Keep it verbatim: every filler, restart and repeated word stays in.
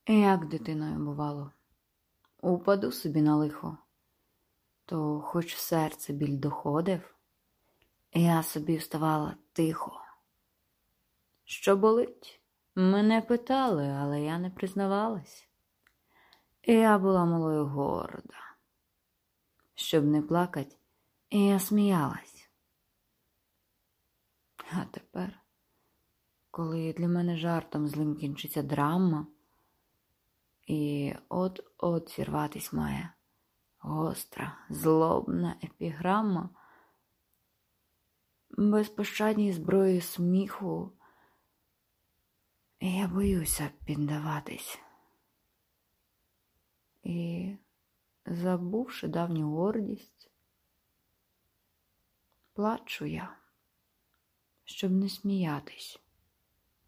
Як дитиною бувало, упаду собі на лихо, то хоч в серце біль доходив, я собі вставала тихо. Що болить? Мене питали, але я не признавалась. Я була малою горда. Щоб не плакать, я сміялась. А тепер, коли для мене жартом злим кінчиться драма, і от-от зірватись має гостра, злобна епіграма, безпощадній зброї сміху, я боюся піддаватись. І, забувши давню гордість, плачу я, щоб не сміятись.